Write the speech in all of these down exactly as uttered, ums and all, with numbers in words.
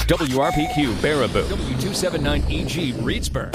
W R P Q Baraboo, W two seventy-nine E G Reedsburg.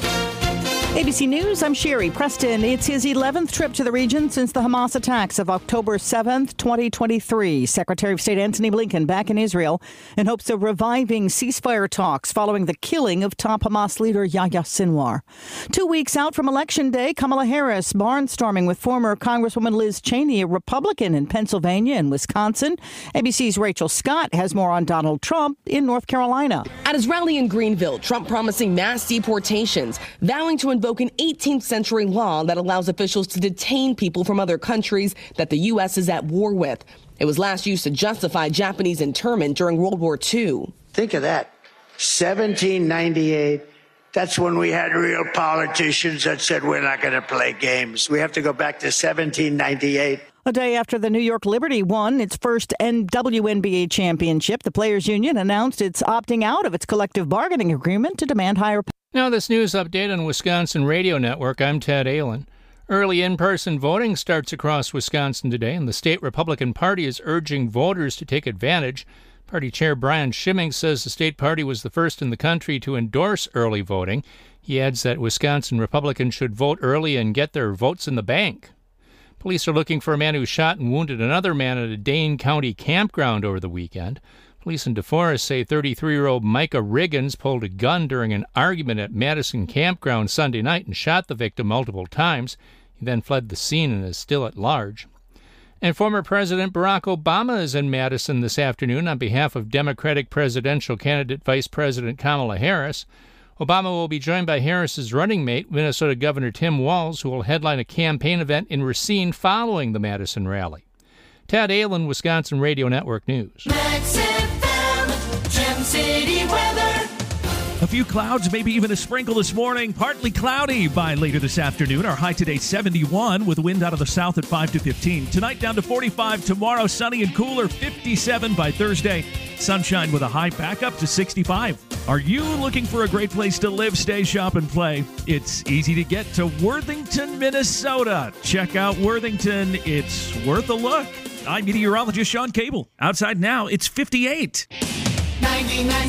A B C News, I'm Sherry Preston. It's his eleventh trip to the region since the Hamas attacks of October seventh, twenty twenty-three. Secretary of State Antony Blinken back in Israel in hopes of reviving ceasefire talks following the killing of top Hamas leader Yahya Sinwar. Two weeks out from Election Day, Kamala Harris barnstorming with former Congresswoman Liz Cheney, a Republican in Pennsylvania and Wisconsin. A B C's Rachel Scott has more on Donald Trump in North Carolina. At his rally in Greenville, Trump promising mass deportations, vowing to invoke an eighteenth century law that allows officials to detain people from other countries that the U S is at war with. It was last used to justify Japanese internment during World War Two. Think of that. seventeen ninety-eight. That's when we had real politicians that said we're not going to play games. We have to go back to seventeen ninety-eight. A day after the New York Liberty won its first W N B A championship, the Players Union announced it's opting out of its collective bargaining agreement to demand higher pay. Now this news update on Wisconsin Radio Network. I'm Ted Allen. Early in-person voting starts across Wisconsin today, and the state Republican Party is urging voters to take advantage. Party Chair Brian Schimming says the state party was the first in the country to endorse early voting. He adds that Wisconsin Republicans should vote early and get their votes in the bank. Police are looking for a man who shot and wounded another man at a Dane County campground over the weekend. Police in DeForest say thirty-three-year-old Micah Riggins pulled a gun during an argument at Madison Campground Sunday night and shot the victim multiple times. He then fled the scene and is still at large. And former President Barack Obama is in Madison this afternoon on behalf of Democratic presidential candidate Vice President Kamala Harris. Obama will be joined by Harris's running mate, Minnesota Governor Tim Walz, who will headline a campaign event in Racine following the Madison rally. Ted Allen, Wisconsin Radio Network News. Max F M, Gem City weather. A few clouds, maybe even a sprinkle this morning. Partly cloudy by later this afternoon. Our high today seventy-one with wind out of the south at five to fifteen. Tonight down to forty-five. Tomorrow sunny and cooler, fifty-seven by Thursday. Sunshine with a high back up to sixty-five. Are you looking for a great place to live, stay, shop, and play? It's easy to get to Worthington, Minnesota. Check out Worthington. It's worth a look. I'm meteorologist Sean Cable. Outside now, it's fifty-eight. ninety-nine point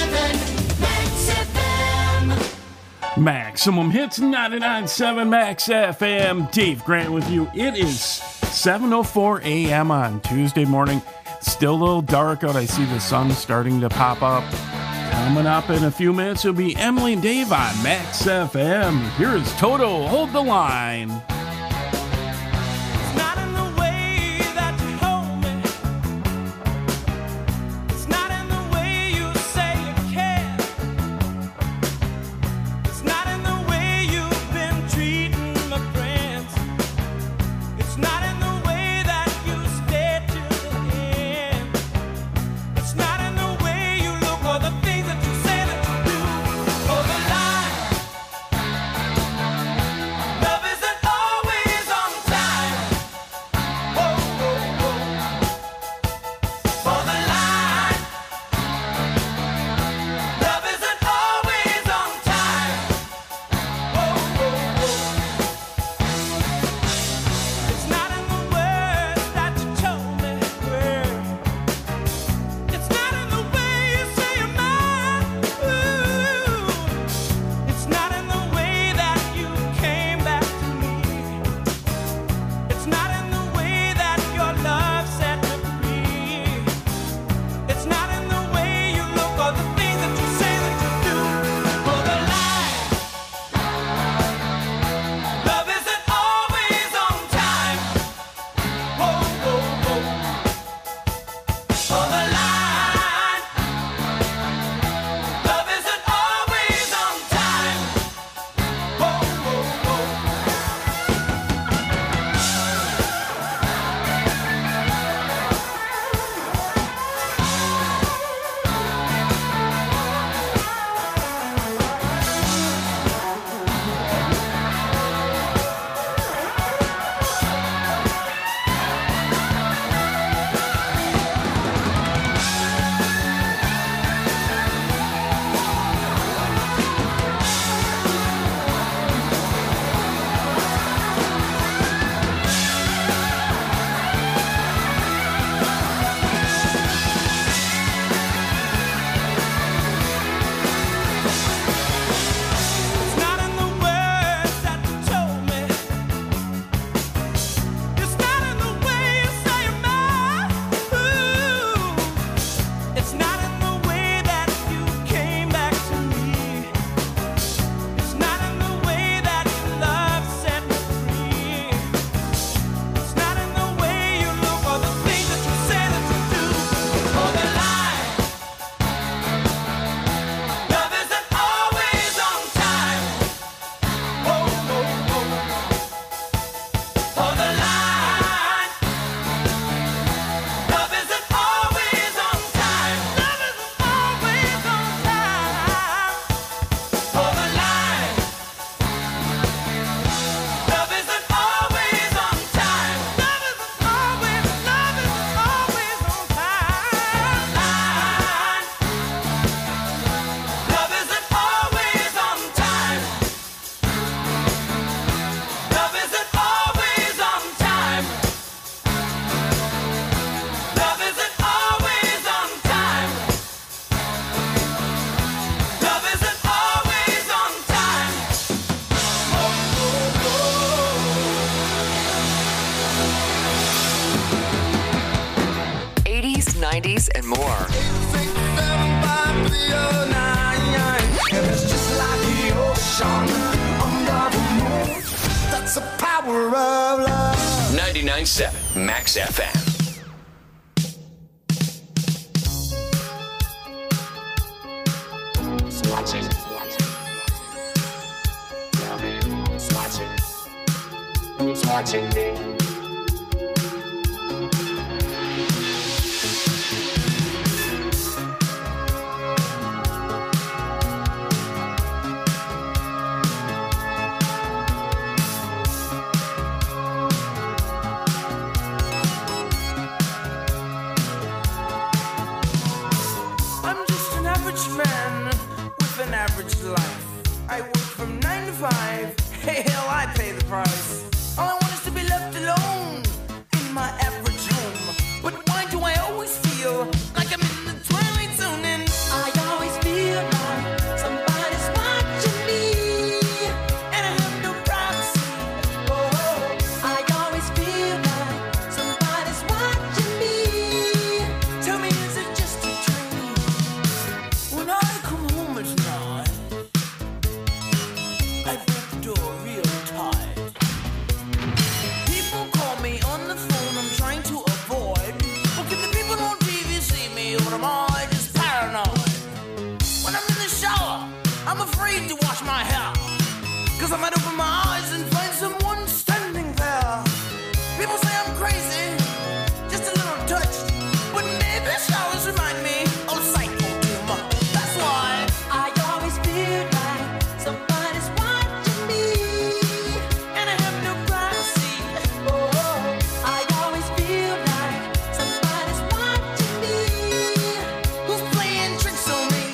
seven Max F M. Maximum Hits ninety-nine point seven Max F M. Dave Grant with you. It is seven oh four a.m. on Tuesday morning. Still a little dark out. I see the sun starting to pop up. Coming up in a few minutes will be Emily and Dave on Max F M. Here is Toto, Hold the Line. Love isn't all nineties, and more. That's the power of love. ninety-nine point seven Max F M. Watching. Who's watching? Who's watching me? I'm just an average man with an average life. I work from nine to five. Hey, hell, I pay the price. All I want is to be left alone in my average home. But why do I always feel like I'm in the twilight zone? And I always feel like somebody's watching me, and I have no privacy. Oh, I always feel like somebody's watching me. Tell me, is it just a dream? When I come home at night, I break the door real tight. People call me on the phone, I'm trying to avoid. Well, can the people on T V see me, or am I just paranoid? When I'm in the shower, I'm afraid to wash my hair, cause I might open my eyes and find someone standing there. People say I'm crazy, just a little touched, but maybe showers remind me of psycho doom. That's why I always feel like somebody's watching me, and I have no privacy. Oh, I always feel like somebody's watching me, who's playing tricks on me.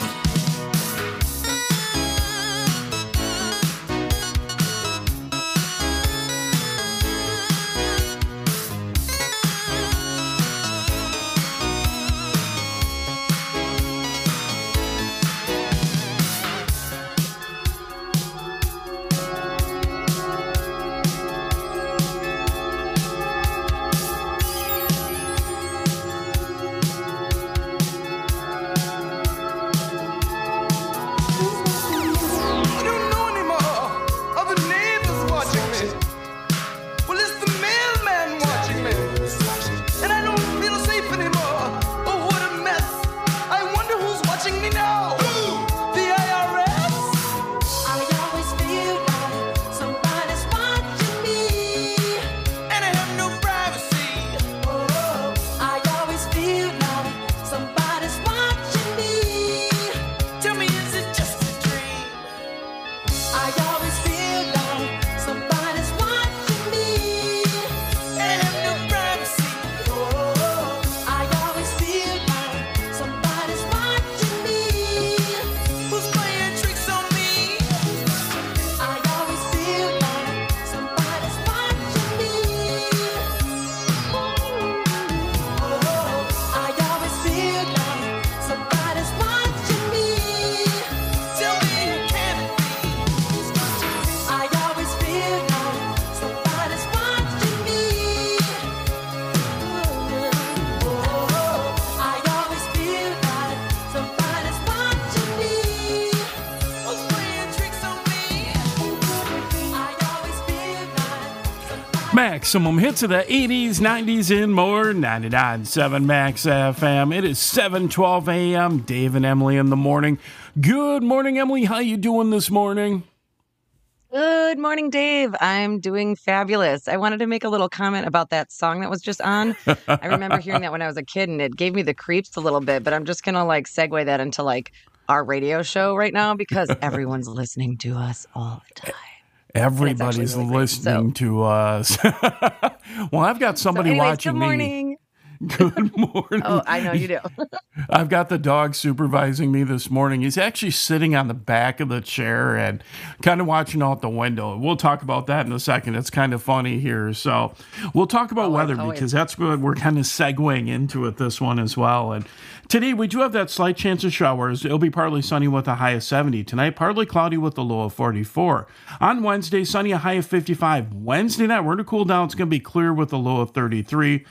I don't know anymore. Are the neighbors watching me? Well, it's the mailman watching me. And I don't feel safe anymore. Oh, what a mess. I wonder who's watching me now. The I R S? I always feel like somebody's watching me, and I have no privacy. Oh, I always feel like somebody's watching me. Tell me, is it just a dream? I always feel like somebody's watching me, and I have no privacy. Oh, I always feel like somebody's watching me, who's playing tricks on me. I always feel like somebody's watching me. Oh, I always feel like somebody's watching me. Tell me it can't be. I always feel like somebody's watching me. Oh, I always feel like somebody's watching me, who's playing tricks on me. I always feel like somebody's Maximum hits of the eighties, nineties, and more. ninety-nine point seven Max F M. It is seven twelve a.m. Dave and Emily in the morning. Good morning, Emily. How you doing this morning? Good morning, Dave. I'm doing fabulous. I wanted to make a little comment about that song that was just on. I remember hearing that when I was a kid, and it gave me the creeps a little bit, but I'm just going to like segue that into like our radio show right now because everyone's listening to us all the time. Everybody's really great, listening to us. Well, I've got somebody so anyways, watching good morning. me. Good morning. Oh, I know you do. I've got the dog supervising me this morning. He's actually sitting on the back of the chair and kind of watching out the window. We'll talk about that in a second. It's kind of funny here. So we'll talk about oh, weather oh, because that's good. We're kind of segueing into it this one as well. And today we do have that slight chance of showers. It'll be partly sunny with a high of seventy. Tonight, partly cloudy with a low of forty-four. On Wednesday, sunny, a high of fifty-five. Wednesday night, we're going to cool down. It's going to be clear with a low of thirty-three.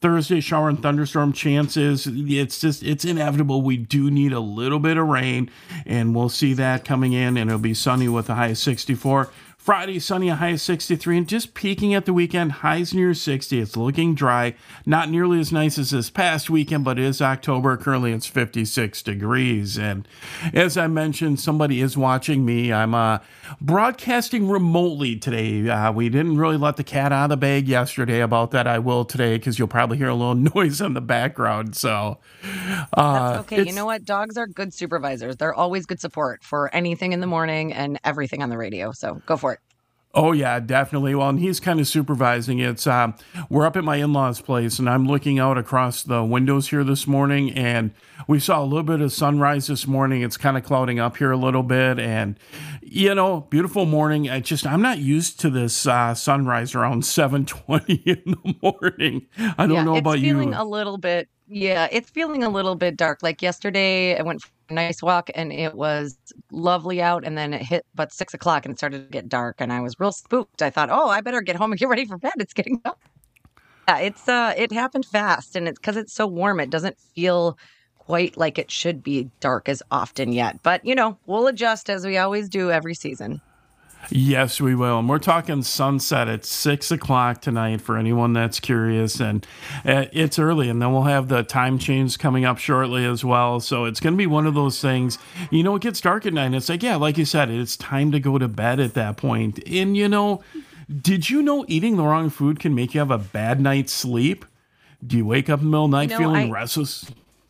Thursday, shower and thunderstorm chances. It's just, it's inevitable. We do need a little bit of rain, and we'll see that coming in, and it'll be sunny with a high of sixty-four. Friday, sunny, a high of sixty-three, and just peaking at the weekend, highs near sixty. It's looking dry. Not nearly as nice as this past weekend, but it is October. Currently, it's fifty-six degrees. And as I mentioned, somebody is watching me. I'm uh, broadcasting remotely today. Uh, we didn't really let the cat out of the bag yesterday about that. I will today, because you'll probably hear a little noise in the background. So uh, That's okay. You know what? Dogs are good supervisors. They're always good support for anything in the morning and everything on the radio. So go for it. Oh, yeah, definitely. Well, and he's kind of supervising it. It's, um, we're up at my in-laws' place, and I'm looking out across the windows here this morning, and we saw a little bit of sunrise this morning. It's kind of clouding up here a little bit, and, you know, beautiful morning. I just, I'm not used to this uh, sunrise around seven twenty in the morning. I don't yeah, know about it's feeling you. a little bit, yeah, it's feeling a little bit dark. Like yesterday, I went for a nice walk and it was lovely out, and then it hit about six o'clock and it started to get dark, and I was real spooked. I thought, oh, I better get home and get ready for bed. It's getting dark. Yeah, it's uh, it happened fast, and it's because it's so warm. It doesn't feel quite like it should be dark as often yet, but you know, we'll adjust as we always do every season. Yes, we will. And we're talking sunset at six o'clock tonight for anyone that's curious. And uh, it's early, and then we'll have the time change coming up shortly as well. So it's going to be one of those things, you know, it gets dark at night. And it's like, yeah, like you said, it's time to go to bed at that point. And, you know, did you know eating the wrong food can make you have a bad night's sleep? Do you wake up in the middle of the night You know, feeling I- restless?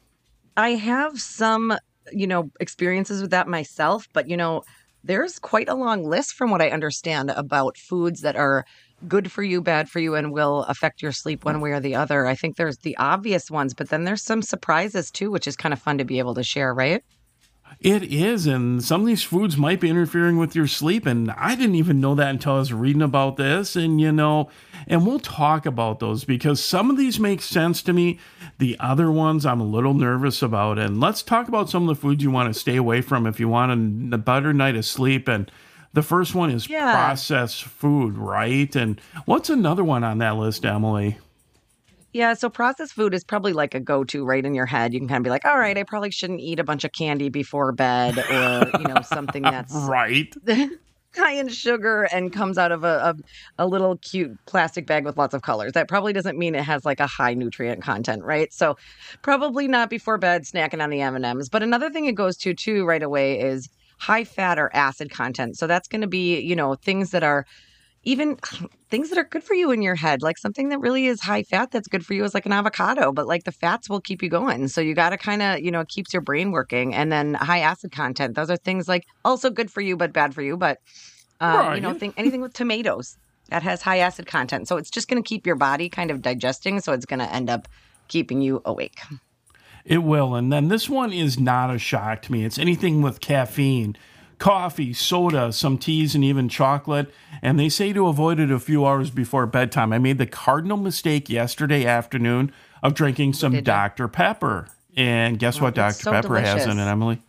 I have some, you know, experiences with that myself, but you know, there's quite a long list from what I understand about foods that are good for you, bad for you, and will affect your sleep one way or the other. I think there's the obvious ones, but then there's some surprises too, which is kind of fun to be able to share, right? It is, and some of these foods might be interfering with your sleep, and I didn't even know that until I was reading about this, and you know, and we'll talk about those because some of these make sense to me. The other ones I'm a little nervous about, and let's talk about some of the foods you want to stay away from if you want a, a better night of sleep. And the first one is Yeah. processed food, right? And what's another one on that list, Emily? Yeah, so processed food is probably like a go-to right in your head. You can kind of be like, all right, I probably shouldn't eat a bunch of candy before bed, or, you know, something that's Right. high in sugar and comes out of a, a, a little cute plastic bag with lots of colors. That probably doesn't mean it has like a high nutrient content, right? So probably not before bed snacking on the M and M's. But another thing it goes to too right away is high fat or acid content. So that's going to be, you know, things that are even things that are good for you in your head, like something that really is high fat that's good for you is like an avocado, but like the fats will keep you going. So you got to kind of, you know, it keeps your brain working. And then high acid content, those are things like also good for you, but bad for you. But, uh, Right. you know, think anything with tomatoes that has high acid content. So it's just going to keep your body kind of digesting. So it's going to end up keeping you awake. It will. And then this one is not a shock to me. It's anything with caffeine, coffee, soda, some teas, and even chocolate. And they say to avoid it a few hours before bedtime. I made the cardinal mistake yesterday afternoon of drinking some did you? Doctor Pepper. And guess Oh, what it's Doctor so Pepper has in it, delicious. Emily?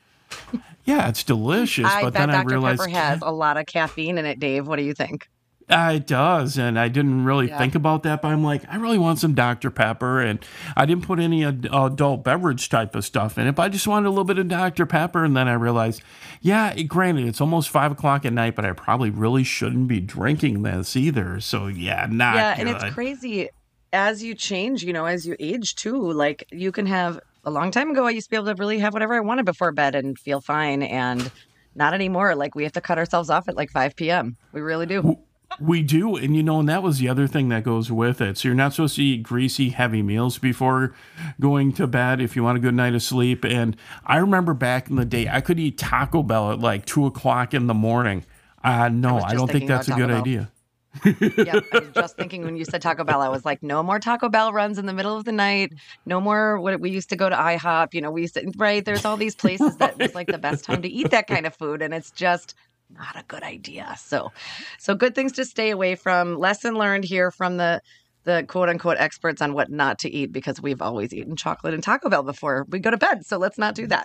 Yeah, it's delicious. I but bet then I Doctor realized Pepper has a lot of caffeine in it, Dave. What do you think? Uh, it does, and I didn't really Yeah. think about that, but I'm like, I really want some Doctor Pepper, and I didn't put any ad- adult beverage type of stuff in it, but I just wanted a little bit of Doctor Pepper, and then I realized, yeah, it, granted, it's almost five o'clock at night, but I probably really shouldn't be drinking this either, so yeah, not Yeah, good. and it's crazy as you change, you know, as you age too. Like you can have a long time ago, I used to be able to really have whatever I wanted before bed and feel fine, and not anymore. Like we have to cut ourselves off at like five p.m. We really do. We do, and you know, and that was the other thing that goes with it. So you're not supposed to eat greasy, heavy meals before going to bed if you want a good night of sleep. And I remember back in the day, I could eat Taco Bell at like two o'clock in the morning. Uh, no, was I, just don't think thinking that's a about good Taco Bell. idea. Yeah, I was just thinking when you said Taco Bell, I was like, no more Taco Bell runs in the middle of the night. No more. What we used to go to IHOP. You know, we used to right. There's all these places that was like the best time to eat that kind of food, and it's just not a good idea. So, so good things to stay away from. Lesson learned here from the the quote unquote experts on what not to eat, because we've always eaten chocolate and Taco Bell before we go to bed. So let's not do that.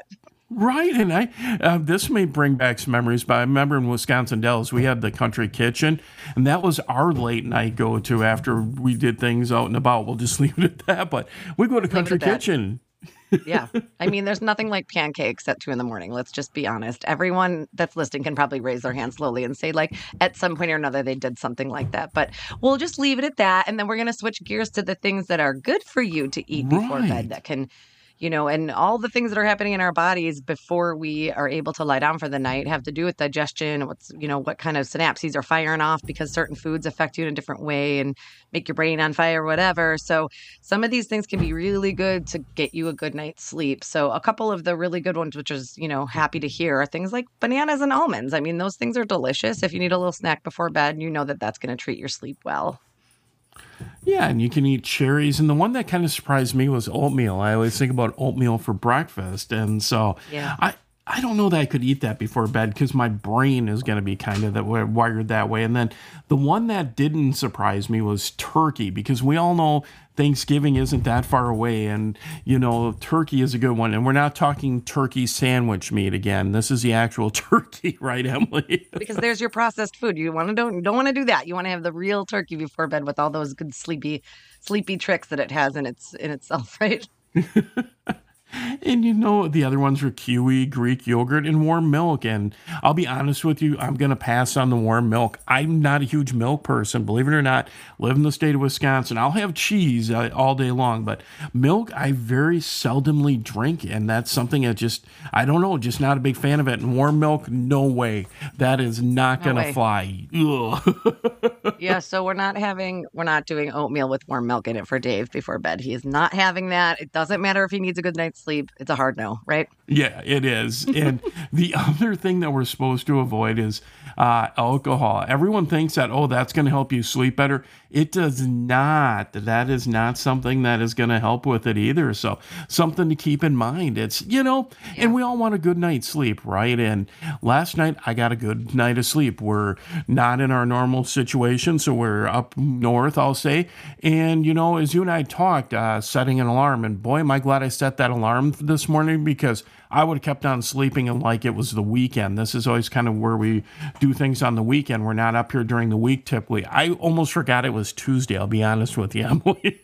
Right, and I uh, this may bring back some memories, but I remember in Wisconsin Dells, we had the Country Kitchen, and that was our late night go-to after we did things out and about. We'll just leave it at that, but we go to Country Kitchen. Yeah. I mean, there's nothing like pancakes at two in the morning. Let's just be honest. Everyone that's listening can probably raise their hand slowly and say, like, at some point or another, they did something like that. But we'll just leave it at that. And then we're going to switch gears to the things that are good for you to eat before Right. bed that can, you know, and all the things that are happening in our bodies before we are able to lie down for the night have to do with digestion, what's, you know, what kind of synapses are firing off because certain foods affect you in a different way and make your brain on fire, whatever. So some of these things can be really good to get you a good night's sleep. So a couple of the really good ones, which is, you know, happy to hear, are things like bananas and almonds. I mean, those things are delicious. If you need a little snack before bed, you know that that's going to treat your sleep well. Yeah, and you can eat cherries. And the one that kind of surprised me was oatmeal. I always think about oatmeal for breakfast. And so Yeah. I, I don't know that I could eat that before bed because my brain is going to be kind of that way, wired that way. And then the one that didn't surprise me was turkey, because we all know Thanksgiving isn't that far away. And, you know, turkey is a good one. And we're not talking turkey sandwich meat again. This is the actual turkey, right, Emily? Because there's your processed food. You want to don't you don't want to do that. You want to have the real turkey before bed with all those good sleepy sleepy tricks that it has in its in itself, right? And you know, the other ones are kiwi, Greek yogurt, and warm milk. And I'll be honest with you, I'm going to pass on the warm milk. I'm not a huge milk person, believe it or not. Live in the state of Wisconsin. I'll have cheese uh, all day long, but milk I very seldomly drink. And that's something that just, I don't know, just not a big fan of it. And warm milk, no way. That is not No going to way. fly. Ugh. Yeah, so we're not having we're not doing oatmeal with warm milk in it for Dave before bed. He is not having that. It doesn't matter if he needs a good night's sleep. It's a hard no, right? Yeah, it is. And the other thing that we're supposed to avoid is uh, alcohol. Everyone thinks that, oh, that's going to help you sleep better. It does not. That is not something that is going to help with it either. So something to keep in mind. It's, you know, yeah. And we all want a good night's sleep, right? And last night I got a good night of sleep. We're not in our normal situation, so we're up north, I'll say. And, you know, as you and I talked, uh, setting an alarm, and boy, am I glad I set that alarm this morning, because I would have kept on sleeping and like it was the weekend. This is always kind of where we do things on the weekend. We're not up here during the week typically. I almost forgot it was Tuesday, I'll be honest with you, Emily.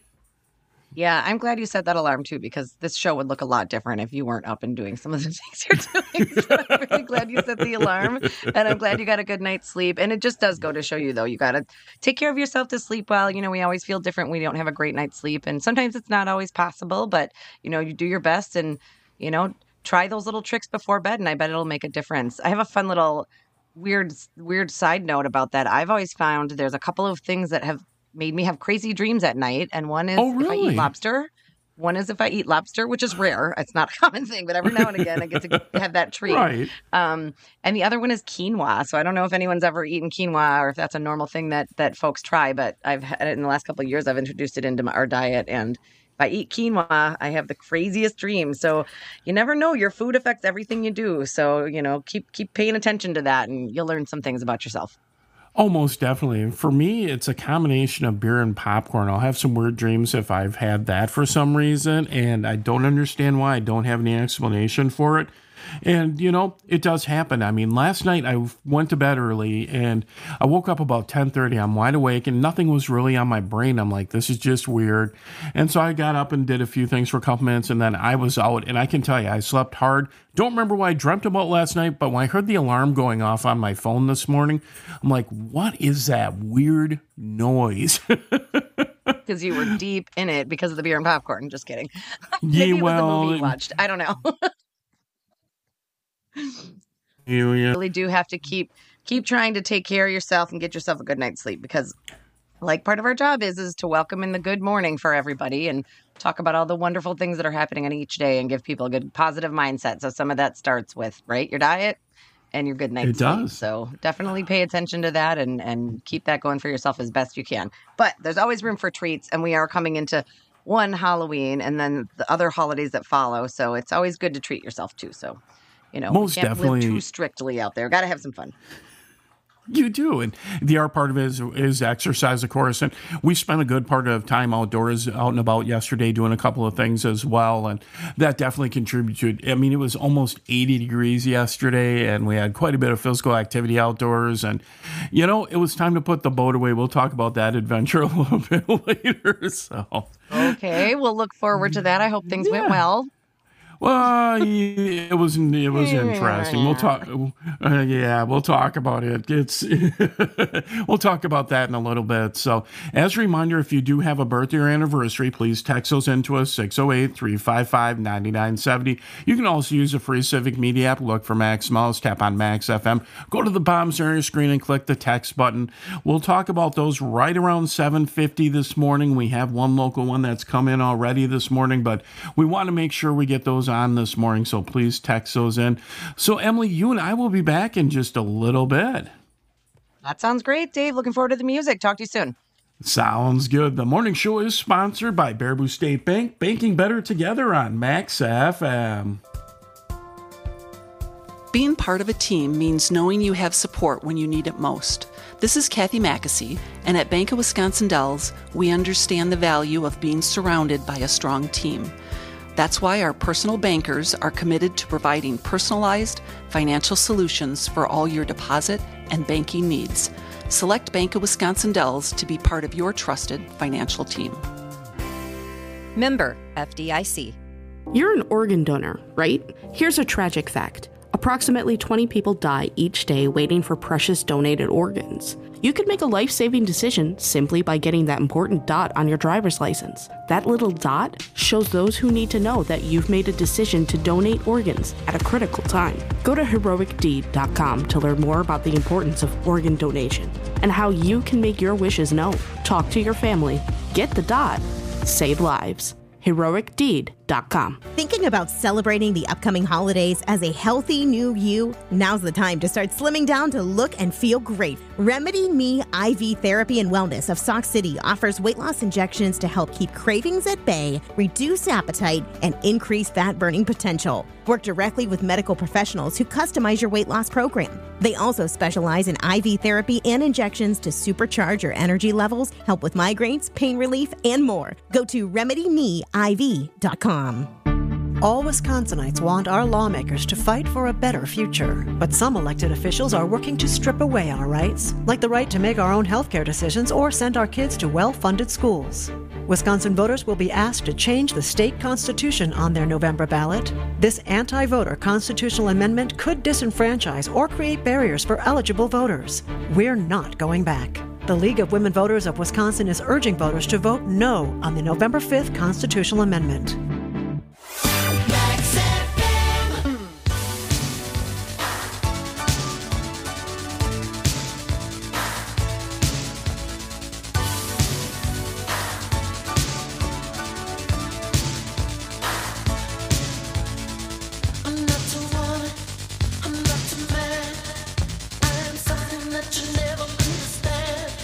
Yeah, I'm glad you set that alarm too, because this show would look a lot different if you weren't up and doing some of the things you're doing. So I'm really glad you set the alarm, and I'm glad you got a good night's sleep. And it just does go to show you, though, you got to take care of yourself to sleep well. You know, we always feel different when we don't have a great night's sleep, and sometimes it's not always possible, but, you know, you do your best and, you know, try those little tricks before bed, and I bet it'll make a difference. I have a fun little weird, weird side note about that. I've always found there's a couple of things that have made me have crazy dreams at night. And one is oh, really? if I eat lobster. One is if I eat lobster, which is rare. It's not a common thing, but every now and again I get to have that treat. Right. Um, and the other one is quinoa. So I don't know if anyone's ever eaten quinoa or if that's a normal thing that that folks try, but I've had it in the last couple of years. I've introduced it into my, our diet, and if I eat quinoa, I have the craziest dreams. So you never know. Your food affects everything you do. So, you know, keep keep paying attention to that, and you'll learn some things about yourself. Oh, most definitely. For me, it's a combination of beer and popcorn. I'll have some weird dreams if I've had that for some reason, and I don't understand why. I don't have any explanation for it. And, you know, it does happen. I mean, last night I went to bed early and I woke up about ten thirty. I'm wide awake and nothing was really on my brain. I'm like, this is just weird. And so I got up and did a few things for a couple minutes, and then I was out. And I can tell you, I slept hard. Don't remember what I dreamt about last night, but when I heard the alarm going off on my phone this morning, I'm like, what is that weird noise? Because you were deep in it because of the beer and popcorn. Just kidding. Yeah, Maybe it was well, the movie you watched. I don't know. You yeah. really do have to keep keep trying to take care of yourself and get yourself a good night's sleep, because like part of our job is is to welcome in the good morning for everybody and talk about all the wonderful things that are happening in each day and give people a good positive mindset. So some of that starts with, right, your diet and your good night's It sleep. does. So definitely pay attention to that and and keep that going for yourself as best you can. But there's always room for treats, and we are coming into one Halloween and then the other holidays that follow. So it's always good to treat yourself too. So, you know, Most we can't definitely. live too strictly out there. Got to have some fun. You do. And the art part of it is, is exercise, of course. And we spent a good part of time outdoors, out and about yesterday, doing a couple of things as well. And that definitely contributed. I mean, it was almost eighty degrees yesterday, and we had quite a bit of physical activity outdoors. And, you know, it was time to put the boat away. We'll talk about that adventure a little bit later. So, okay, we'll look forward to that. I hope things yeah. went well. Well, it was it was interesting. We'll talk. Uh, yeah, we'll talk about it. It's we'll talk about that in a little bit. So, as a reminder, if you do have a birthday or anniversary, please text those into us six oh eight, three five five, nine nine seven oh. You can also use the free Civic Media app. Look for Max Smalls. Tap on Max F M. Go to the bottom center of your screen and click the text button. We'll talk about those right around seven fifty this morning. We have one local one that's come in already this morning, but we want to make sure we get those on this morning, so please text those in. So, Emily, you and I will be back in just a little bit. That sounds great, Dave. Looking forward to the music. Talk to you soon. Sounds good. The morning show is sponsored by Baraboo State Bank, banking better together on Max F M. Being part of a team means knowing you have support when you need it most. This is Kathy Mackesy, and at Bank of Wisconsin Dells, we understand the value of being surrounded by a strong team. That's why our personal bankers are committed to providing personalized financial solutions for all your deposit and banking needs. Select Bank of Wisconsin Dells to be part of your trusted financial team. Member F D I C. You're an organ donor, right? Here's a tragic fact. Approximately twenty people die each day waiting for precious donated organs. You could make a life-saving decision simply by getting that important dot on your driver's license. That little dot shows those who need to know that you've made a decision to donate organs at a critical time. Go to heroic deed dot com to learn more about the importance of organ donation and how you can make your wishes known. Talk to your family. Get the dot. Save lives. heroic deed dot com. Thinking about celebrating the upcoming holidays as a healthy new you? Now's the time to start slimming down to look and feel great. Remedy Me I V Therapy and Wellness of Sauk City offers weight loss injections to help keep cravings at bay, reduce appetite, and increase fat burning potential. Work directly with medical professionals who customize your weight loss program. They also specialize in I V therapy and injections to supercharge your energy levels, help with migraines, pain relief, and more. Go to remedy me I V dot com. All Wisconsinites want our lawmakers to fight for a better future. But some elected officials are working to strip away our rights, like the right to make our own healthcare decisions or send our kids to well-funded schools. Wisconsin voters will be asked to change the state constitution on their November ballot. This anti-voter constitutional amendment could disenfranchise or create barriers for eligible voters. We're not going back. The League of Women Voters of Wisconsin is urging voters to vote no on the November fifth constitutional amendment.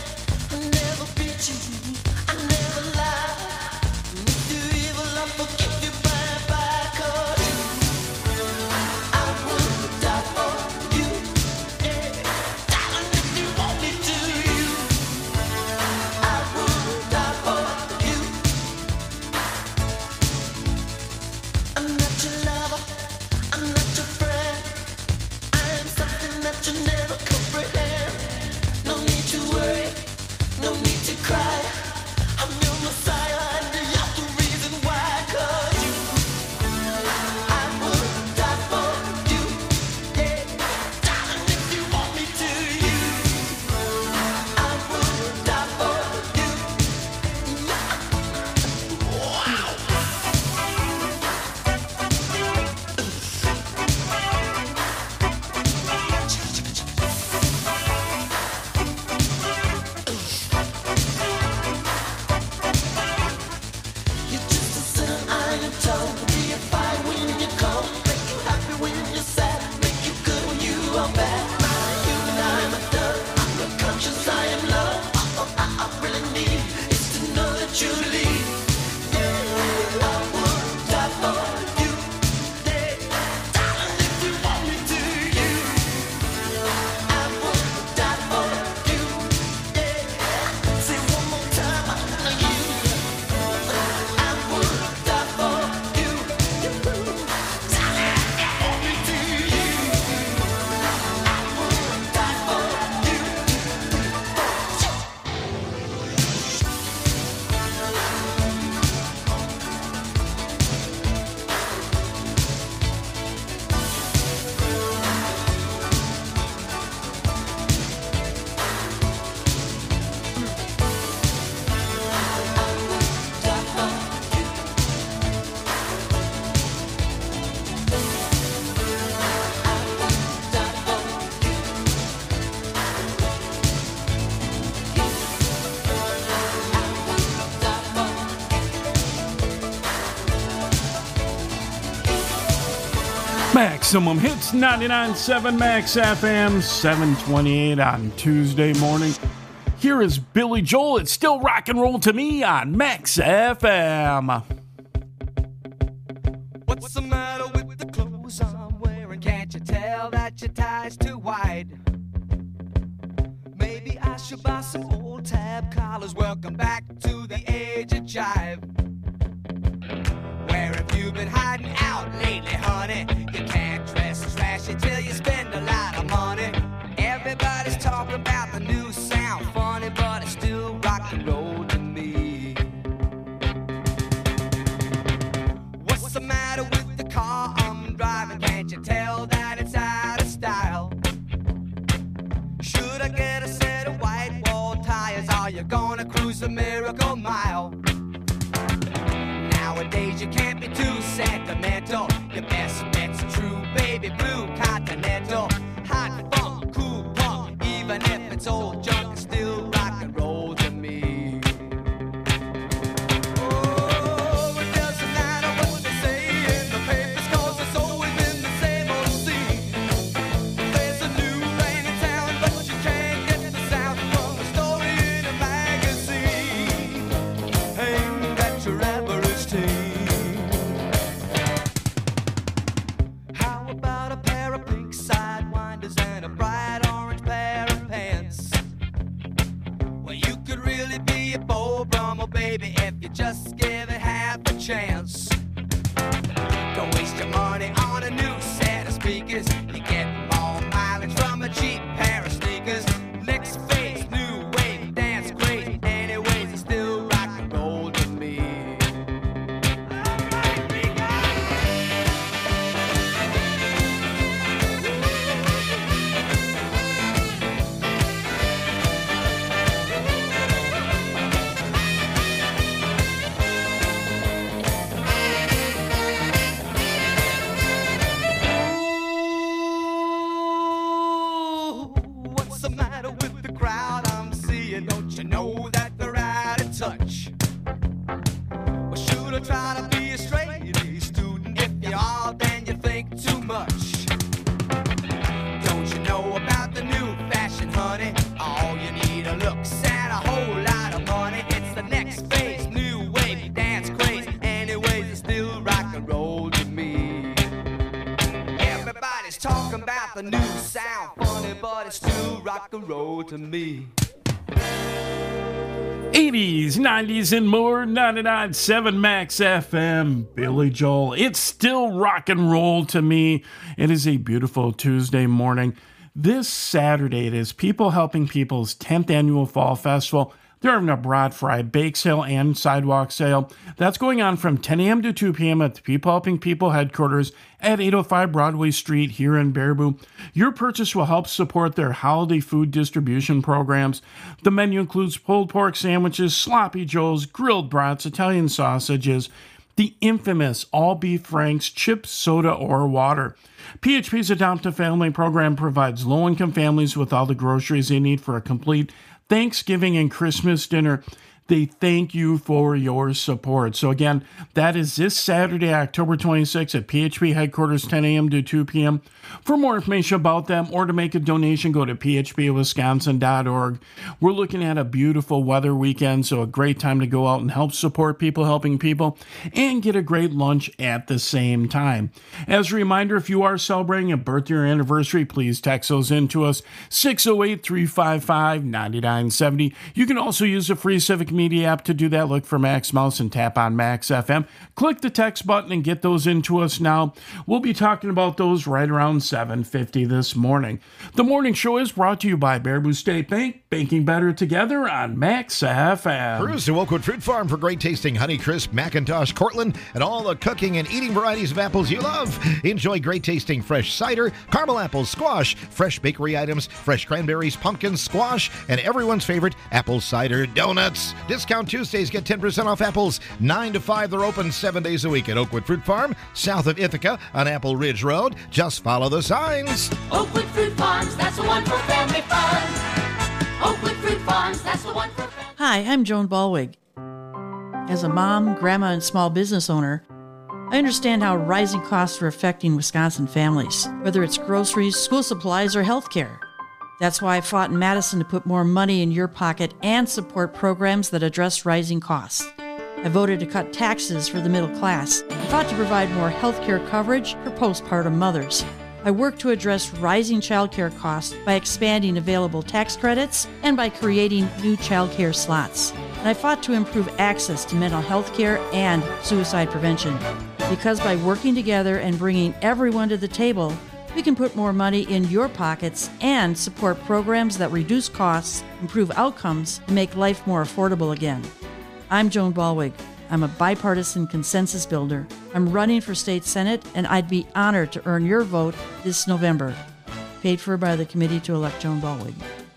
I never lie. If you evil, I forget. Maximum Hits ninety-nine point seven Max F M, seven twenty-eight on Tuesday morning. Here is Billy Joel. It's still rock and roll to me on Max F M. What's the matter with the clothes I'm wearing? Can't you tell that your tie's too wide? Maybe I should buy some old tab collars. Welcome back to the age of jive. Where have you been hiding out lately, honey? You can't dress as flashy till you spend a lot of money. Everybody's talking about the new sound, funny, but it's still rock and roll to me. What's the matter with the car I'm driving? Can't you tell that it's out of style? Should I get a set of white wall tires? Are you gonna cruise a miracle mile? Nowadays you can't be too sentimental. Your best bet's a true baby blue Continental. Hot funk, cool punk, even if it's old junk, it's still rock and roll to me. Oh, it doesn't matter what they say in the papers, 'cause it's always been the same old scene. There's a new rain in town, but you can't get the sound from a story in a magazine aimed at your average teen. How about a pair of pink sidewinders and a bright orange pair of pants? Well, you could really be a Beau Brummel, baby, if you just give it half a chance. Don't waste your money on a new set of speakers. You get more mileage from a cheap pair of sneakers. Next phase, new wave, dance crazy. Anyways, it's still rock and roll to me. What's the matter with the crowd I'm seeing? Don't you know that they're out of touch? Well, should I try to be a straight A student? If you are, then you think too much. Don't you know about the new fashion, honey? All you need are looks and a whole lot of money. It's the next phase, new wave, dance crazy. Anyways, it's still rock and roll to me. Everybody's talking about the new sound, funny, but it's still rock and roll to me. eighties, nineties, and more, ninety-nine point seven Max F M, Billy Joel. It's still rock and roll to me. It is a beautiful Tuesday morning. This Saturday, it is People Helping People's tenth Annual Fall Festival. They're having a broad fry bake sale and sidewalk sale. That's going on from ten a.m. to two p.m. at the People Helping People headquarters at eight oh five Broadway Street here in Baraboo. Your purchase will help support their holiday food distribution programs. The menu includes pulled pork sandwiches, sloppy joes, grilled brats, Italian sausages, the infamous all-beef franks, chips, soda, or water. P H P's Adoptive Family Program provides low-income families with all the groceries they need for a complete Thanksgiving and Christmas dinner. They thank you for your support. So again, that is this Saturday, October twenty-sixth at P H P headquarters, ten a.m. to two p.m. For more information about them or to make a donation, go to p h p wisconsin dot org. We're looking at a beautiful weather weekend, so a great time to go out and help support People Helping People and get a great lunch at the same time. As a reminder, if you are celebrating a birthday or anniversary, please text those in to us, six oh eight, three five five, nine nine seven oh. You can also use the free Civic Media app to do that. Look for Max Mouse and tap on Max F M. Click the text button and get those into us now. We'll be talking about those right around seven fifty this morning. The morning show is brought to you by Baraboo State Bank, banking better together on Max F M. Cruise to Oakwood Fruit Farm for great tasting Honeycrisp, Macintosh, Cortland, and all the cooking and eating varieties of apples you love. Enjoy great tasting fresh cider, caramel apples, squash, fresh bakery items, fresh cranberries, pumpkins, squash, and everyone's favorite apple cider donuts. Discount Tuesdays, get ten percent off apples. nine to five, they're open seven days a week at Oakwood Fruit Farm, south of Ithaca on Apple Ridge Road. Just follow the signs. Oakwood Fruit Farms, that's the one for family fun. Oakwood Fruit Farms, that's the one for family. Hi, I'm Joan Balwig. As a mom, grandma, and small business owner, I understand how rising costs are affecting Wisconsin families, whether it's groceries, school supplies, or healthcare. That's why I fought in Madison to put more money in your pocket and support programs that address rising costs. I voted to cut taxes for the middle class. I fought to provide more health care coverage for postpartum mothers. I worked to address rising child care costs by expanding available tax credits and by creating new child care slots. And I fought to improve access to mental health care and suicide prevention. Because by working together and bringing everyone to the table, we can put more money in your pockets and support programs that reduce costs, improve outcomes, and make life more affordable again. I'm Joan Balwig. I'm a bipartisan consensus builder. I'm running for state senate, and I'd be honored to earn your vote this November. Paid for by the Committee to Elect Joan Balwig.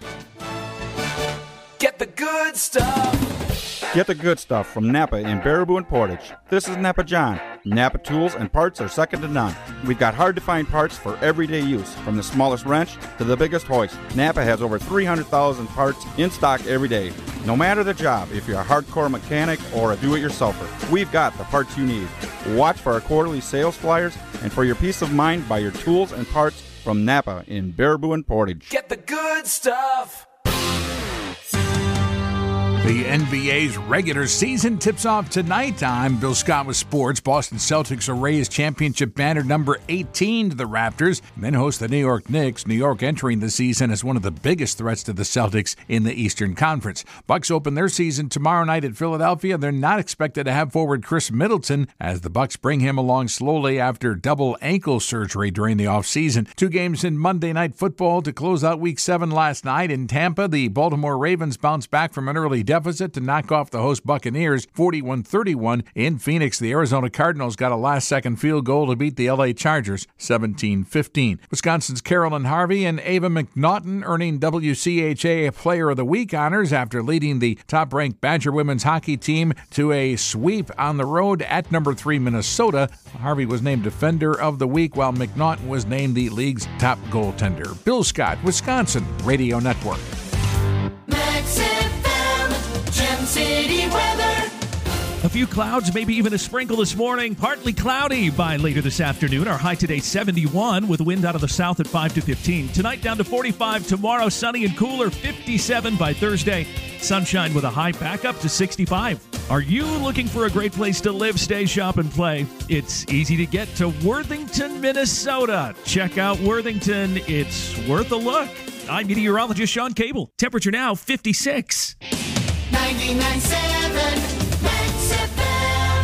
Get the good stuff. Get the good stuff from Napa in Baraboo and Portage. This is Napa John. Napa tools and parts are second to none. We've got hard-to-find parts for everyday use, from the smallest wrench to the biggest hoist. Napa has over three hundred thousand parts in stock every day. No matter the job, if you're a hardcore mechanic or a do-it-yourselfer, we've got the parts you need. Watch for our quarterly sales flyers, and for your peace of mind, buy your tools and parts from Napa in Baraboo and Portage. Get the good stuff. The N B A's regular season tips off tonight. I'm Bill Scott with sports. Boston Celtics will raise championship banner number eighteen to the Raptors, and then host the New York Knicks. New York entering the season as one of the biggest threats to the Celtics in the Eastern Conference. Bucks open their season tomorrow night at Philadelphia. They're not expected to have forward Chris Middleton, as the Bucks bring him along slowly after double ankle surgery during the offseason. Two games in Monday Night Football to close out Week seven last night. In Tampa, the Baltimore Ravens bounced back from an early deficit to knock off the host Buccaneers forty-one thirty-one. In Phoenix, the Arizona Cardinals got a last-second field goal to beat the L A Chargers seventeen fifteen. Wisconsin's Carolyn Harvey and Ava McNaughton earning W C H A Player of the Week honors after leading the top-ranked Badger women's hockey team to a sweep on the road at number three Minnesota. Harvey was named Defender of the Week, while McNaughton was named the league's top goaltender. Bill Scott, Wisconsin Radio Network. City weather. A few clouds, maybe even a sprinkle this morning. Partly cloudy by later this afternoon. Our high today seventy-one with wind out of the south at five to fifteen. Tonight down to forty-five. Tomorrow sunny and cooler, fifty-seven by Thursday. Sunshine with a high back up to sixty-five. Are you looking for a great place to live, stay, shop, and play? It's easy to get to Worthington, Minnesota. Check out Worthington. It's worth a look. I'm meteorologist Sean Cable. Temperature now fifty-six. ninety-nine point seven Max F M.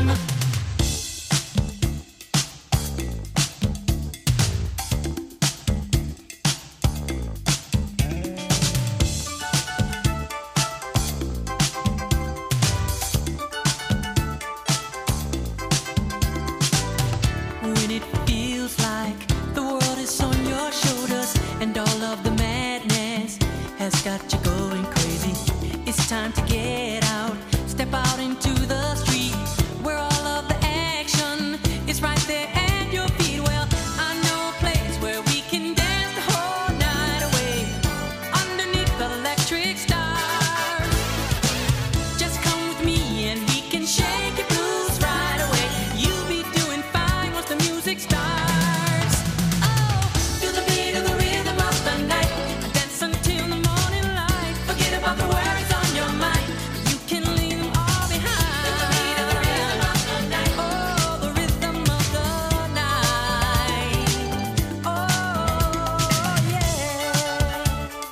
When it feels like the world is on your shoulders and all of the madness has got you going crazy, it's time to get out, step out into the street where all of the action is right there at your feet. Well, I know a place where we can dance the whole night away underneath the electric stars. Just come with me and we can shake your blues right away. You'll be doing fine once the music starts. Oh, feel the beat of the rhythm of the night, dance until the morning light. Forget about the worries on your mind. You can leave them all behind. Feel the beat of the rhythm of the night. Oh, the rhythm of the night. Oh, yeah.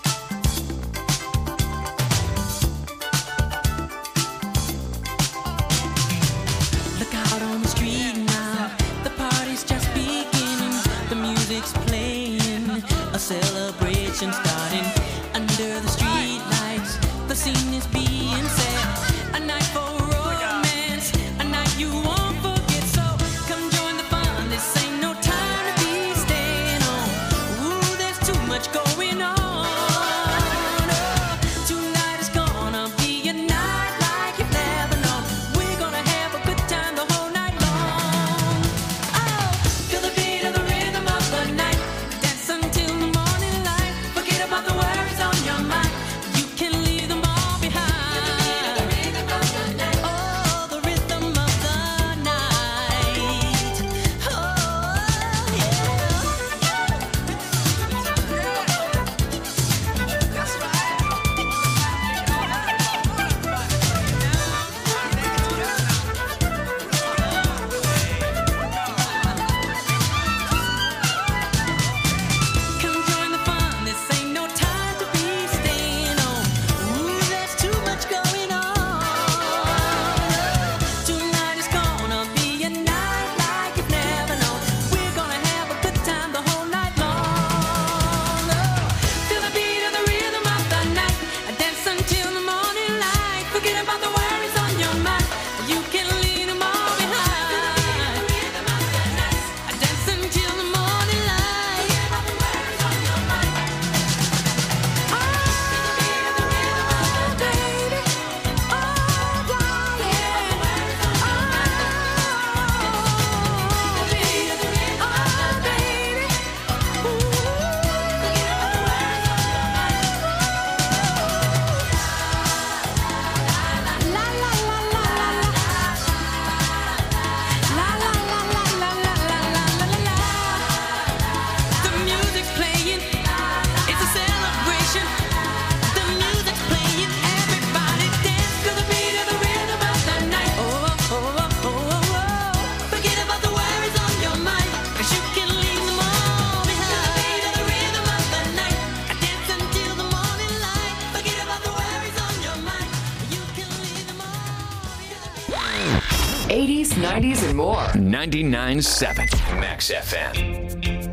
Look out on the street now. The party's just beginning. The music's playing. A celebration starting under the street lights. The scene is being set. A night for romance. A night you won't forget. So come join the fun. This ain't no time to be staying home. Ooh, there's too much going on. Oh, tonight is gonna be a night like you've never known. We're gonna have a good time the whole night long. Oh, feel the beat of the rhythm of the night. Dance until the morning light. Forget about the worries on your mind. You can leave them all behind. eighties, nineties, and more. ninety-nine point seven Max F M.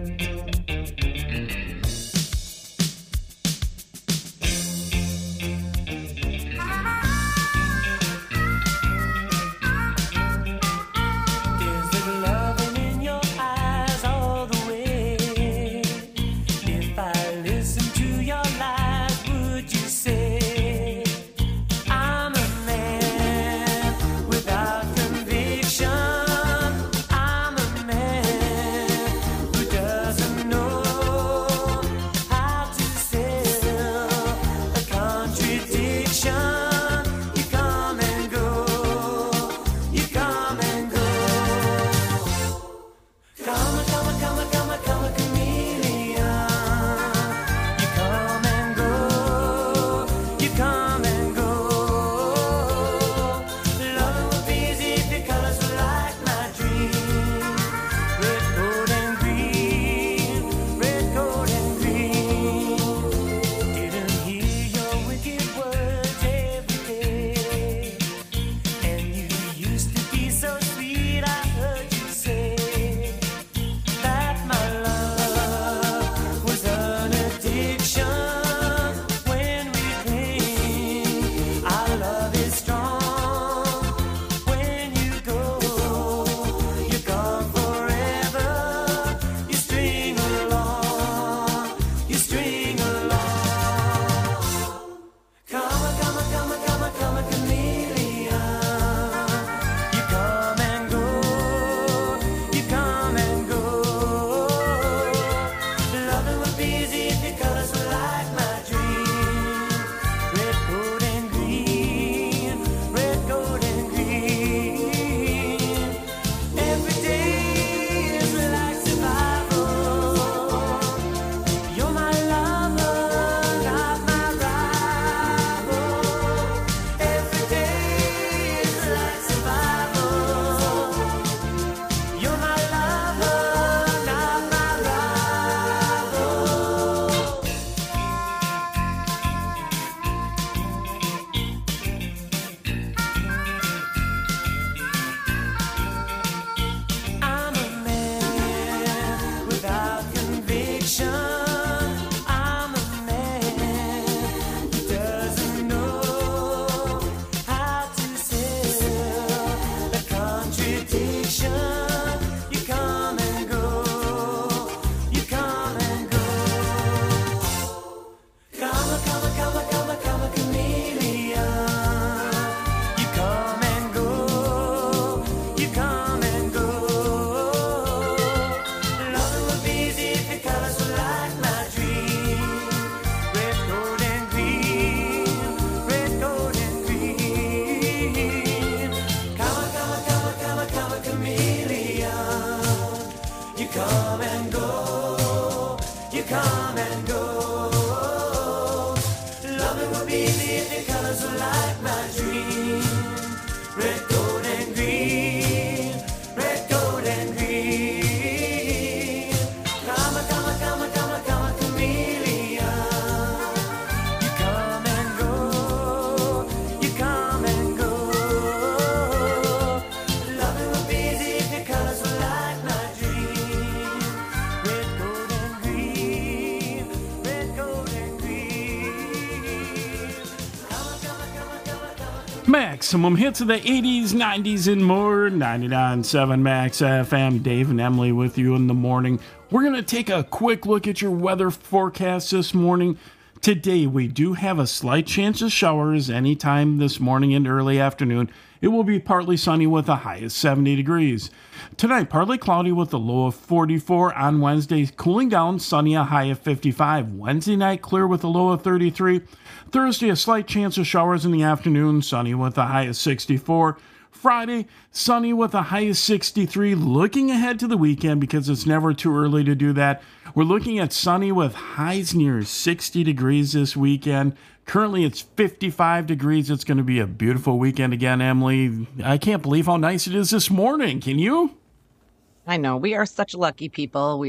Maximum hits of the eighties, nineties, and more. ninety-nine point seven Max F M. Dave and Emily with you in the morning. We're going to take a quick look at your weather forecast this morning. Today, we do have a slight chance of showers anytime this morning and early afternoon. It will be partly sunny with a high of seventy degrees. Tonight, partly cloudy with a low of forty-four. On Wednesday, cooling down, sunny, a high of fifty-five. Wednesday night, clear with a low of thirty-three. Thursday, a slight chance of showers in the afternoon, sunny with a high of sixty-four. Friday, sunny with a high of sixty-three. Looking ahead to the weekend, because it's never too early to do that, we're looking at sunny with highs near sixty degrees this weekend. Currently, it's fifty-five degrees. It's going to be a beautiful weekend again, Emily. I can't believe how nice it is this morning. Can you? I know. We are such lucky people. We are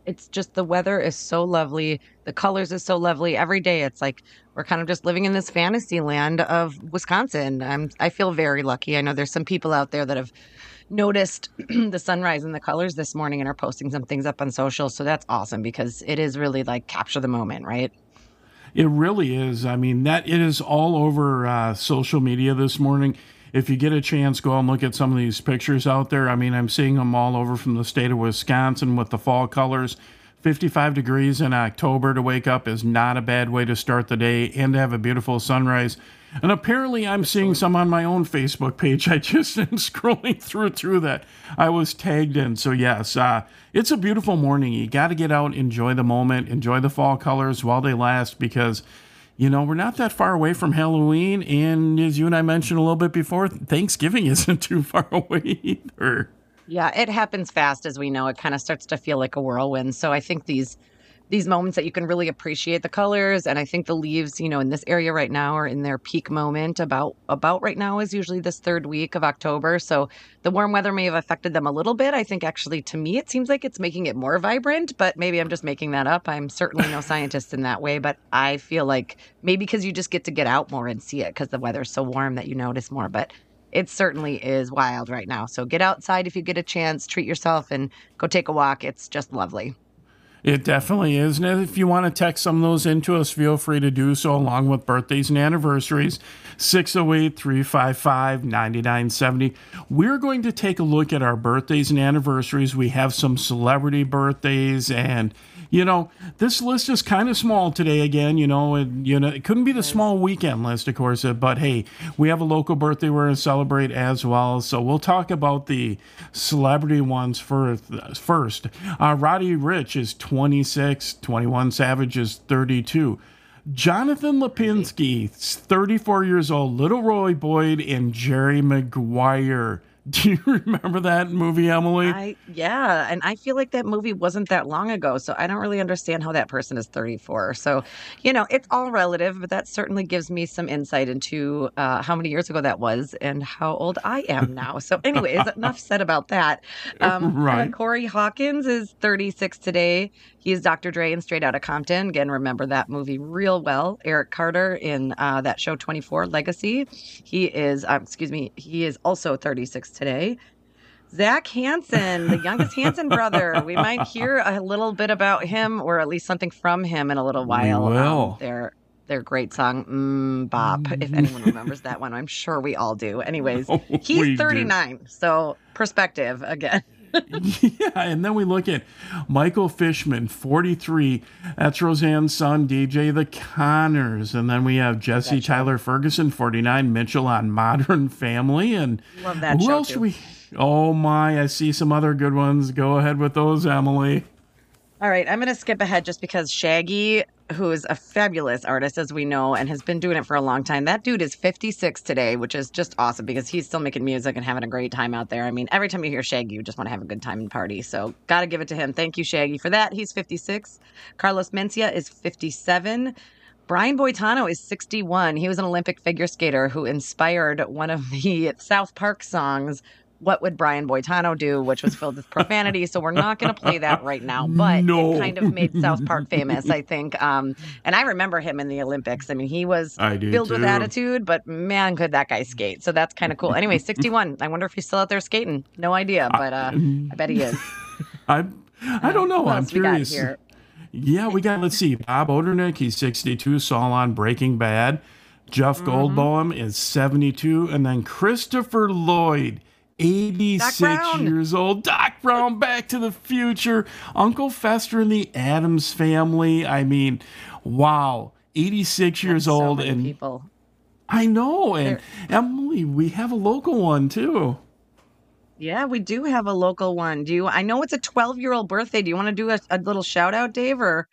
It's just the weather is so lovely. The colors is so lovely. Every day it's like we're kind of just living in this fantasy land of Wisconsin. I'm I feel very lucky. I know there's some people out there that have noticed the sunrise and the colors this morning and are posting some things up on social. So that's awesome because it is really like capture the moment, right? It really is. I mean, that it is all over uh, social media this morning. If you get a chance, go and look at some of these pictures out there. I mean, I'm seeing them all over from the state of Wisconsin with the fall colors. fifty-five degrees in October to wake up is not a bad way to start the day and to have a beautiful sunrise. And apparently I'm seeing some on my own Facebook page. I just am scrolling through through that. I was tagged in. So yes, uh, it's a beautiful morning. You got to get out, enjoy the moment, enjoy the fall colors while they last because, you know, we're not that far away from Halloween. And as you and I mentioned a little bit before, Thanksgiving isn't too far away either. Yeah, it happens fast, as we know. It kind of starts to feel like a whirlwind. So I think these these moments that you can really appreciate the colors, and I think the leaves, you know, in this area right now are in their peak moment. About about right now is usually this third week of October. So the warm weather may have affected them a little bit. I think actually, to me, it seems like it's making it more vibrant, but maybe I'm just making that up. I'm certainly no scientist in that way, but I feel like maybe because you just get to get out more and see it because the weather's so warm that you notice more. But it certainly is wild right now. So get outside if you get a chance, treat yourself, and go take a walk. It's just lovely. It definitely is. And if you want to text some of those into us, feel free to do so along with birthdays and anniversaries. six oh eight, three five five, nine nine seven oh. We're going to take a look at our birthdays and anniversaries. We have some celebrity birthdays, and you know, this list is kind of small today again, you know, and you know, it couldn't be the small weekend list, of course, but hey, we have a local birthday we're going to celebrate as well. So we'll talk about the celebrity ones first. first. Uh, Roddy Ricch is twenty-six, twenty-one Savage is thirty-two. Jonathan Lipinski, thirty-four years old, Little Roy Boyd, and Jerry Maguire. Do you remember that movie, Emily? I, yeah, and I feel like that movie wasn't that long ago, so I don't really understand how that person is thirty-four. So, you know, it's all relative, but that certainly gives me some insight into uh, how many years ago that was and how old I am now. So anyways, enough said about that. Um, right. uh, Corey Hawkins is thirty-six today. He's Doctor Dre in Straight Outta Compton. Again, remember that movie real well. Eric Carter in uh, that show twenty-four, Legacy. He is, um, excuse me, he is also thirty-six today. Zach Hansen, the youngest Hansen brother. We might hear a little bit about him, or at least something from him in a little while. We will. Um, their their great song, mm, Bop. If anyone remembers that one, I'm sure we all do. Anyways, Oh, we he's do. thirty-nine. So perspective again. Yeah, and then we look at Michael Fishman, forty-three. That's Roseanne's son, D J The Connors. And then we have Jesse Tyler Ferguson, forty-nine. Mitchell on Modern Family. And Love that who show, else too. do we? Oh my, I see some other good ones. Go ahead with those, Emily. All right, I'm going to skip ahead just because Shaggy, who is a fabulous artist, as we know, and has been doing it for a long time. That dude is fifty-six today, which is just awesome because he's still making music and having a great time out there. I mean, every time you hear Shaggy, you just want to have a good time and party. So got to give it to him. Thank you, Shaggy, for that. He's fifty-six. Carlos Mencia is fifty-seven. Brian Boitano is sixty-one. He was an Olympic figure skater who inspired one of the South Park songs, What Would Brian Boitano Do?, which was filled with profanity. So we're not going to play that right now, but No. it kind of made South Park famous, I think. Um, and I remember him in the Olympics. I mean, he was I do filled with too. attitude, but man, could that guy skate. So that's kind of cool. Anyway, sixty-one. I wonder if he's still out there skating. No idea, but uh, I bet he is. I I don't know. What I'm else we got curious. here? Yeah, we got, let's see, Bob Odenkirk, he's sixty-two, saw on Breaking Bad. Jeff Mm-hmm. Goldblum is seventy-two. And then Christopher Lloyd, eighty-six Brown. years old. Doc Brown, Back to the Future. Uncle Fester and the Addams Family. I mean, wow, eighty-six years So old. many And people. I know. And Emily, we have a local one too. Yeah, we do have a local one. Do you? I know it's a twelve-year-old birthday. Do you want to do a, a little shout out, Dave? Or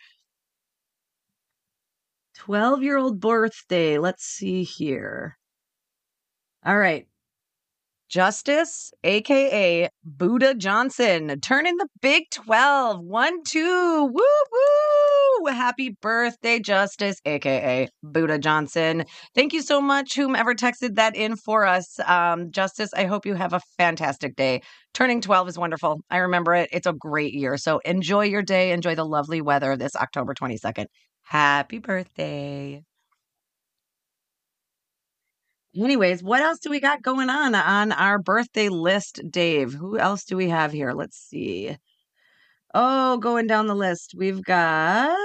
twelve-year-old birthday. Let's see here. All right. Justice, a k a. Buddha Johnson, turning the big twelve. One, two, woo, woo. Happy birthday, Justice, aka Buddha Johnson. Thank you so much, whomever texted that in for us. Um, Justice, I hope you have a fantastic day. Turning twelve is wonderful. I remember it. It's a great year. So enjoy your day. Enjoy the lovely weather this October twenty-second. Happy birthday. Anyways, what else do we got going on on our birthday list, Dave? Who else do we have here? Let's see. Oh, going down the list, we've got,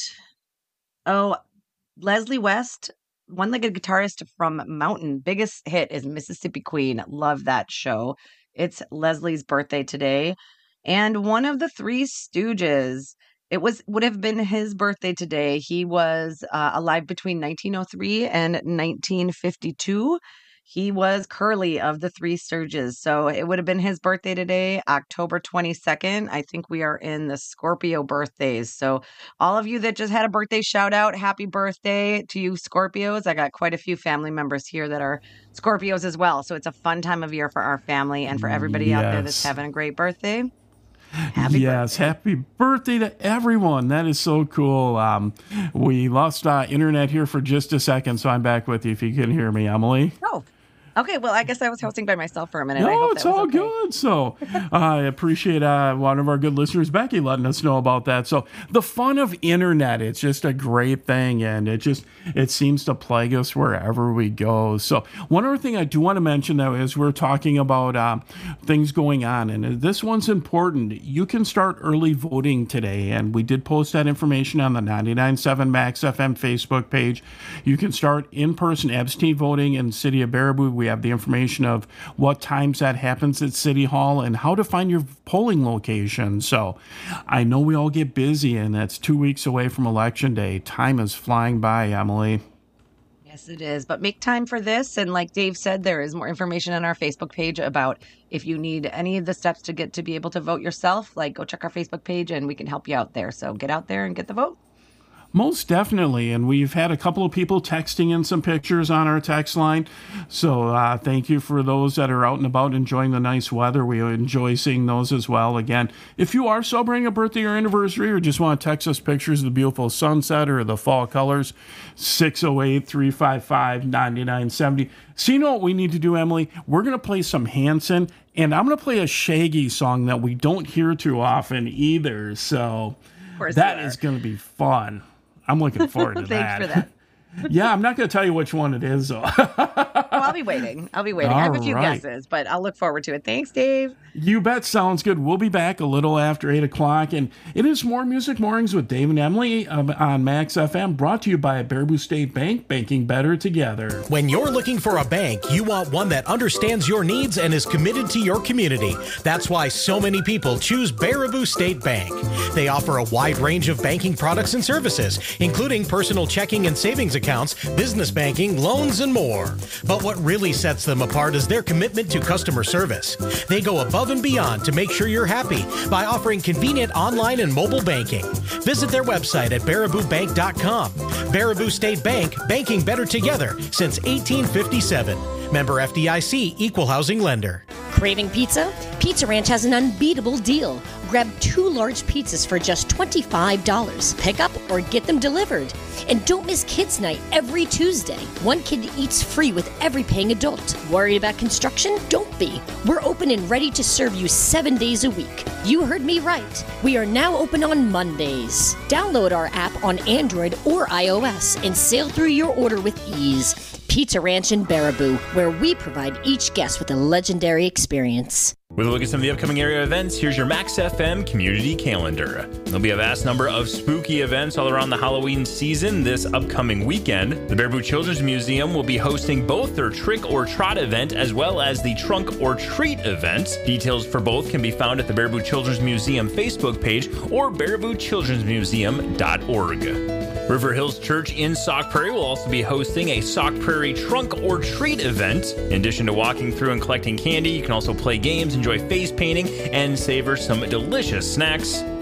oh, Leslie West, one-legged guitarist from Mountain. Biggest hit is Mississippi Queen. Love that show. It's Leslie's birthday today. And one of the Three Stooges, it was would have been his birthday today. He was uh, alive between nineteen oh three and nineteen fifty-two. He was Curly of the Three Stooges. So it would have been his birthday today, October twenty-second. I think we are in the Scorpio birthdays. So all of you that just had a birthday shout out, happy birthday to you Scorpios. I got quite a few family members here that are Scorpios as well. So it's a fun time of year for our family and for everybody out there that's Yes. having a great birthday. Happy yes, happy birthday to everyone. That is so cool. Um, we lost uh, internet here for just a second, so I'm back with you if you can hear me, Emily. Oh, okay. Well, I guess I was hosting by myself for a minute. I No, hope it's that was all okay. good. So uh, I appreciate uh, one of our good listeners, Becky, letting us know about that. So the fun of internet, it's just a great thing, and it just it seems to plague us wherever we go. So one other thing I do want to mention, though, is we're talking about uh, things going on, and this one's important. You can start early voting today, and we did post that information on the ninety-nine point seven Max F M Facebook page. You can start in-person absentee voting in the city of Baraboo. We have the information of what times that happens at City Hall and how to find your polling location. So I know we all get busy, and that's two weeks away from Election Day. Time is flying by, Emily. Yes, it is. But make time for this. And like Dave said, there is more information on our Facebook page about if you need any of the steps to get to be able to vote yourself, like go check our Facebook page and we can help you out there. So get out there and get the vote. Most definitely, and we've had a couple of people texting in some pictures on our text line, so uh, thank you for those that are out and about enjoying the nice weather. We enjoy seeing those as well. Again, if you are celebrating a birthday or anniversary or just want to text us pictures of the beautiful sunset or the fall colors, six oh eight, three five five, nine nine seven oh. So you know what we need to do, Emily? We're going to play some Hanson, and I'm going to play a Shaggy song that we don't hear too often either, so that is going to be fun. I'm looking forward to Thanks that. for that. Yeah, I'm not going to tell you which one it is, though. Well, I'll be waiting. I'll be waiting. I have a few All right. guesses, but I'll look forward to it. Thanks, Dave. You bet. Sounds good. We'll be back a little after eight o'clock, and it is More Music Mornings with Dave and Emily um, on Max F M, brought to you by Baraboo State Bank, banking better together. When you're looking for a bank, you want one that understands your needs and is committed to your community. That's why so many people choose Baraboo State Bank. They offer a wide range of banking products and services, including personal checking and savings accounts, business banking, loans, and more. But what really sets them apart is their commitment to customer service. They go above and beyond to make sure you're happy by offering convenient online and mobile banking. Visit their website at baraboo bank dot com. Baraboo State Bank, banking better together since eighteen fifty-seven. Member F D I C, Equal Housing Lender. Craving pizza? Pizza Ranch has an unbeatable deal. Grab two large pizzas for just twenty-five dollars. Pick up or get them delivered. And don't miss Kids Night every Tuesday. One kid eats free with every paying adult. Worried about construction? Don't be. We're open and ready to serve you seven days a week. You heard me right. We are now open on Mondays. Download our app on Android or iOS and sail through your order with ease. Pizza Ranch in Baraboo, where we provide each guest with a legendary experience. With a look at some of the upcoming area events, here's your Max F M community calendar. There'll be a vast number of spooky events all around the Halloween season this upcoming weekend. The Baraboo Children's Museum will be hosting both their Trick or Trot event as well as the Trunk or Treat event. Details for both can be found at the Baraboo Children's Museum Facebook page or baraboo children's museum dot org. River Hills Church in Sauk Prairie will also be hosting a Sauk Prairie Trunk or Treat event. In addition to walking through and collecting candy, you can also play games, enjoy face painting, and savor some delicious snacks.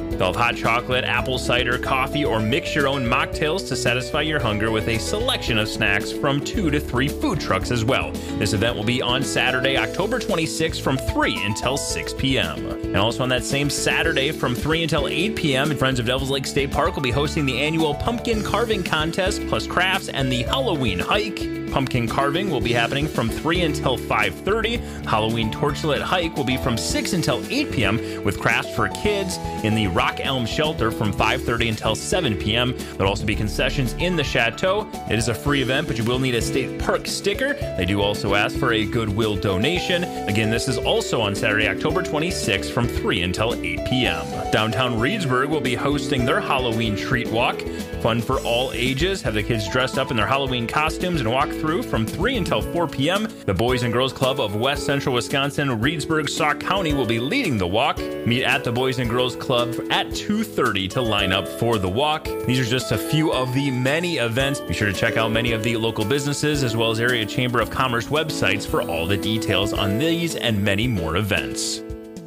They'll have hot chocolate, apple cider, coffee, or mix your own mocktails to satisfy your hunger with a selection of snacks from two to three food trucks as well. This event will be on Saturday, October twenty-sixth from three until six p.m. And also on that same Saturday from three until eight p.m., Friends of Devils Lake State Park will be hosting the annual pumpkin carving contest plus crafts and the Halloween hike. Pumpkin carving will be happening from three until five thirty. Halloween torchlit hike will be from six until eight p.m. with crafts for kids in the Rock Elm Shelter from five thirty until seven p.m. There'll also be concessions in the Chateau. It is a free event, but you will need a state park sticker. They do also ask for a Goodwill donation. Again, this is also on Saturday, October twenty-sixth from three until eight p.m. Downtown Reedsburg will be hosting their Halloween treat walk. Fun for all ages. Have the kids dressed up in their Halloween costumes and walk through from three until four p.m. The Boys and Girls Club of West Central Wisconsin, Reedsburg, Sauk County will be leading the walk. Meet at the Boys and Girls Club at two thirty to line up for the walk. These are just a few of the many events. Be sure to check out many of the local businesses as well as Area Chamber of Commerce websites for all the details on these and many more events.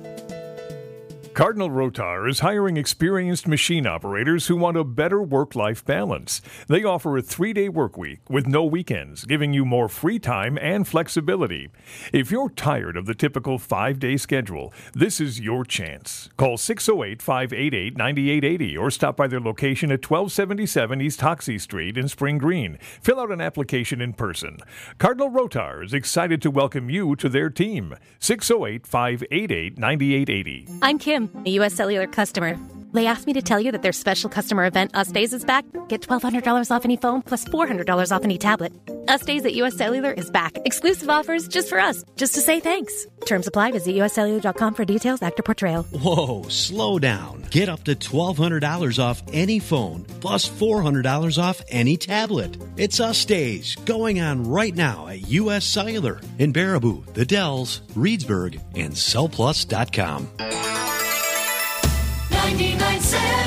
Cardinal Rotar is hiring experienced machine operators who want a better work-life balance. They offer a three-day work week with no weekends, giving you more free time and flexibility. If you're tired of the typical five-day schedule, this is your chance. Call six oh eight, five eight eight, nine eight eight oh or stop by their location at twelve seventy-seven East Hoxie Street in Spring Green. Fill out an application in person. Cardinal Rotar is excited to welcome you to their team. six oh eight, five eight eight, nine eight eight oh. I'm Kim, a U S Cellular customer. They asked me to tell you that their special customer event, Us Days, is back. Get twelve hundred dollars off any phone plus four hundred dollars off any tablet. Us Days at U S Cellular is back. Exclusive offers just for us, just to say thanks. Terms apply. Visit U S cellular dot com for details. Actor portrayal. Whoa, slow down. Get up to twelve hundred dollars off any phone plus four hundred dollars off any tablet. It's Us Days going on right now at U S Cellular in Baraboo, The Dells, Reedsburg, and cell plus dot com. ninety-nine cents.